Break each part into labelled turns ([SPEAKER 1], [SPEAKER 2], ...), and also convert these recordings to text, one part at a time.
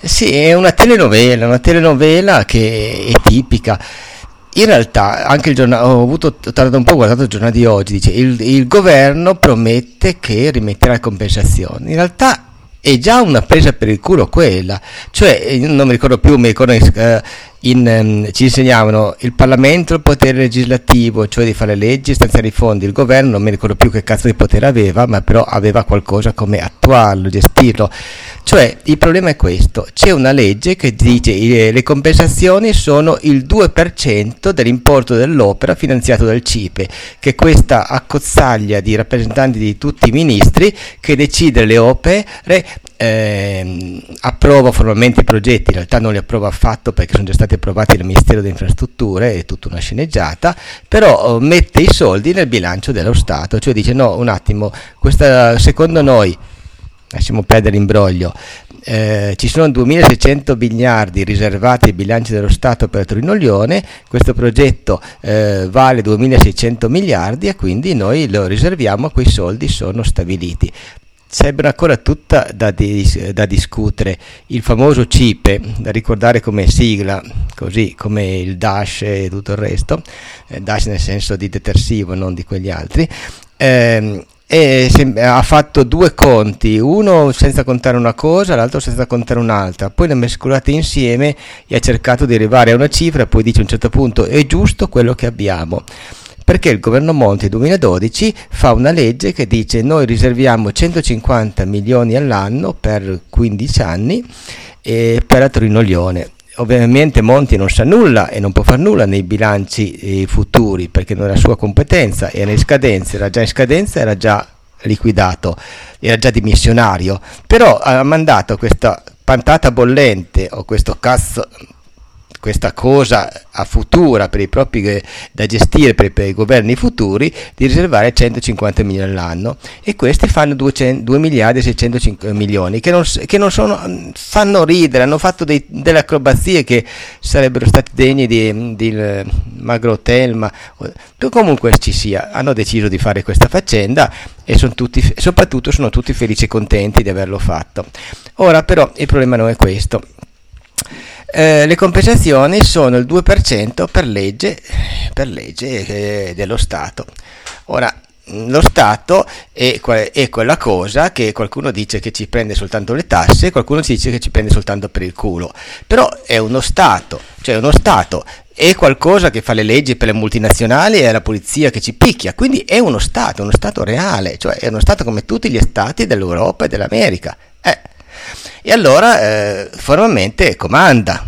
[SPEAKER 1] Sì, è una telenovela che è tipica. In realtà, anche ho tardato un po', ho guardato il giornale di oggi, dice il governo promette che rimetterà compensazioni. In realtà è già una presa per il culo quella, cioè non mi ricordo più, mi ricordo ci insegnavano il Parlamento, il potere legislativo, cioè di fare leggi e stanziare i fondi, il governo non mi ricordo più che cazzo di potere aveva, ma però aveva qualcosa come attuarlo, gestirlo. Cioè il problema è questo: c'è una legge che dice le compensazioni sono il 2% dell'importo dell'opera finanziato dal CIPE, che è questa accozzaglia di rappresentanti di tutti i ministri che decide le opere, approva formalmente i progetti, in realtà non li approva affatto perché sono già stati approvati dal Ministero delle Infrastrutture, è tutta una sceneggiata, però mette i soldi nel bilancio dello Stato, cioè dice no, un attimo, questa secondo noi, lasciamo perdere l'imbroglio, ci sono 2600 miliardi riservati ai bilanci dello Stato per Torino-Lione, questo progetto vale 2600 miliardi e quindi noi lo riserviamo, quei soldi sono stabiliti. Sarebbe ancora tutta da discutere. Il famoso CIPE, da ricordare come sigla, così come il Dash e tutto il resto, Dash nel senso di detersivo, non di quegli altri, ha fatto due conti, uno senza contare una cosa, l'altro senza contare un'altra, poi le ha mescolate insieme e ha cercato di arrivare a una cifra, poi dice a un certo punto è giusto quello che abbiamo. Perché il governo Monti 2012 fa una legge che dice noi riserviamo 150 milioni all'anno per 15 anni per la Torino-Lione. Ovviamente Monti non sa nulla e non può fare nulla nei bilanci futuri perché non è la sua competenza, era in scadenza, era già liquidato, era già dimissionario, però ha mandato questa pantata bollente o questo cazzo, questa cosa a futura per i propri da gestire per i governi futuri di riservare 150 milioni all'anno e questi fanno 2 miliardi e 605 milioni che non sono, fanno ridere, hanno fatto delle acrobazie che sarebbero stati degni di Magro Hotel, ma comunque ci sia, hanno deciso di fare questa faccenda e soprattutto sono tutti felici e contenti di averlo fatto. Ora però il problema non è questo. Le compensazioni sono il 2% per legge dello Stato. Ora, lo Stato è quella cosa che qualcuno dice che ci prende soltanto le tasse, qualcuno ci dice che ci prende soltanto per il culo, però è uno Stato, cioè uno Stato è qualcosa che fa le leggi per le multinazionali e la polizia che ci picchia, quindi è uno Stato reale, cioè è uno Stato come tutti gli Stati dell'Europa e dell'America. E allora formalmente comanda.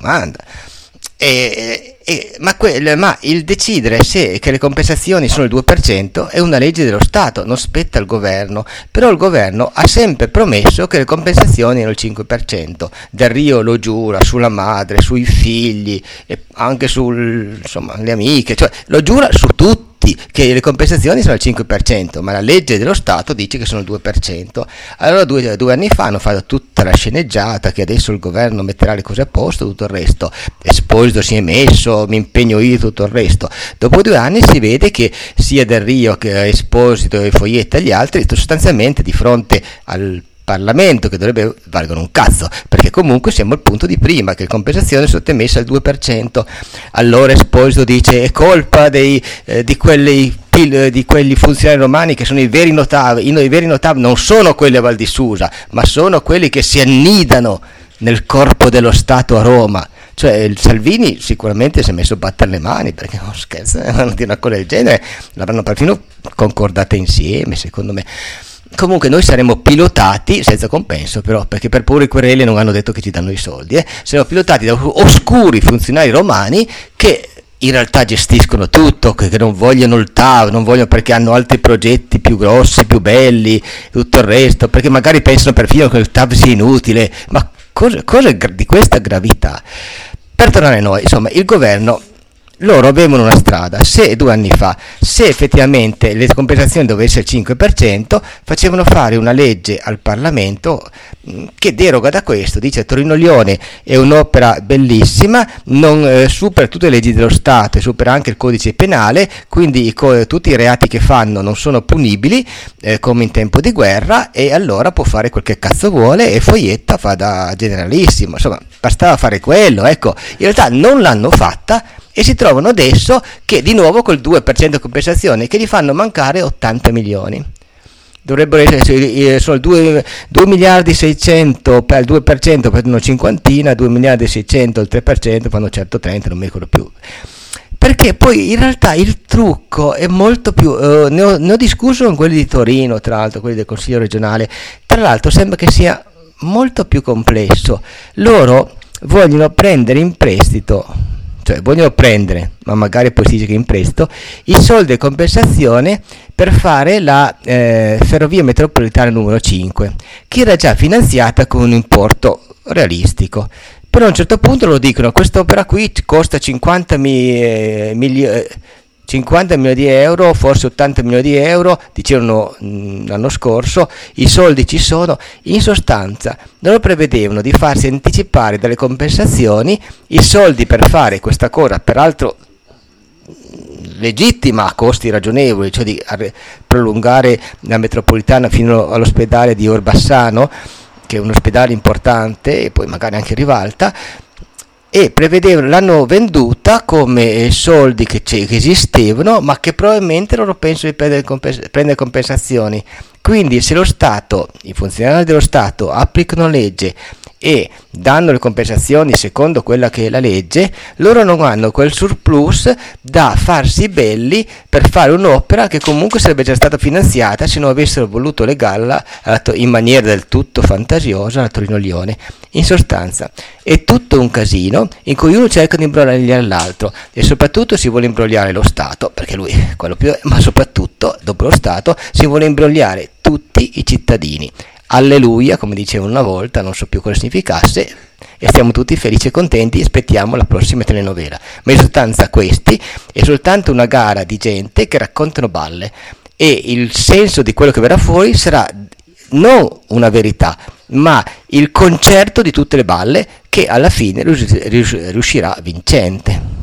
[SPEAKER 1] Ma il decidere se che le compensazioni sono il 2% è una legge dello Stato, non spetta al governo, però il governo ha sempre promesso che le compensazioni erano il 5%, Del Rio lo giura sulla madre, sui figli, e anche sulle amiche, cioè lo giura su tutti che le compensazioni sono il 5%, ma la legge dello Stato dice che sono il 2%. Allora due anni fa hanno fatto tutta la sceneggiata che adesso il governo metterà le cose a posto, tutto il resto, Esposito si è messo, mi impegno io, tutto il resto. Dopo 2 anni si vede che sia Del Rio che Esposito e Foglietta e gli altri sostanzialmente di fronte al Parlamento, che dovrebbe valgono un cazzo, perché comunque siamo al punto di prima, che le compensazioni sono sottomesse al 2%. Allora Esposito dice è colpa di quegli funzionari romani che sono i veri notavi. I veri notavi non sono quelli a Val di Susa, ma sono quelli che si annidano nel corpo dello Stato a Roma. Cioè il Salvini sicuramente si è messo a battere le mani, perché non scherzo, una cosa del genere l'avranno perfino concordata insieme, secondo me. Comunque noi saremo pilotati senza compenso, però, perché per pure i quereli non hanno detto che ci danno i soldi, saremo pilotati da oscuri funzionari romani che in realtà gestiscono tutto, che non vogliono il TAV, non vogliono perché hanno altri progetti più grossi, più belli, tutto il resto, perché magari pensano perfino che il TAV sia inutile, ma cose di questa gravità. Per tornare a noi, insomma, il governo loro avevano una strada, se 2 anni fa, se effettivamente le compensazioni dovessero essere il 5%, facevano fare una legge al Parlamento che deroga da questo, dice Torino-Lione è un'opera bellissima, non supera tutte le leggi dello Stato e supera anche il codice penale, quindi tutti i reati che fanno non sono punibili come in tempo di guerra, e allora può fare quel che cazzo vuole, e Foietta fa da generalissimo, insomma bastava fare quello, ecco. In realtà non l'hanno fatta e si trovano adesso che di nuovo col 2% di compensazione che gli fanno mancare 80 milioni. Dovrebbero essere sono 2 miliardi 600 per il 2% per una cinquantina, 2 miliardi 600 il 3% fanno 130, non mi ricordo più. Perché poi in realtà il trucco è molto più, ne ho discusso con quelli di Torino, tra l'altro quelli del Consiglio regionale, tra l'altro sembra che sia molto più complesso. Loro vogliono prendere in prestito, cioè vogliono prendere, ma magari poi si dice che in prestito, i soldi di compensazione per fare la ferrovia metropolitana numero 5, che era già finanziata con un importo realistico. Però a un certo punto lo dicono, quest'opera qui costa 50 milioni di euro, forse 80 milioni di euro, dicevano l'anno scorso, i soldi ci sono. In sostanza loro prevedevano di farsi anticipare dalle compensazioni i soldi per fare questa cosa, peraltro legittima a costi ragionevoli, cioè di prolungare la metropolitana fino all'ospedale di Orbassano, che è un ospedale importante, e poi magari anche Rivalta, e prevedevano, l'hanno venduta come soldi che esistevano, ma che probabilmente loro pensano di prendere compensazioni. Quindi se lo Stato, i funzionari dello Stato applicano legge e danno le compensazioni secondo quella che è la legge, loro non hanno quel surplus da farsi belli per fare un'opera che comunque sarebbe già stata finanziata se non avessero voluto legarla in maniera del tutto fantasiosa alla Torino-Lione. In sostanza è tutto un casino in cui uno cerca di imbrogliare l'altro, e soprattutto si vuole imbrogliare lo Stato, perché lui è quello più, ma soprattutto dopo lo Stato si vuole imbrogliare tutti i cittadini. Alleluia, come dicevo una volta, non so più cosa significasse, e stiamo tutti felici e contenti, aspettiamo la prossima telenovela. Ma in sostanza questi è soltanto una gara di gente che raccontano balle, e il senso di quello che verrà fuori sarà non una verità, ma il concerto di tutte le balle che alla fine riuscirà vincente.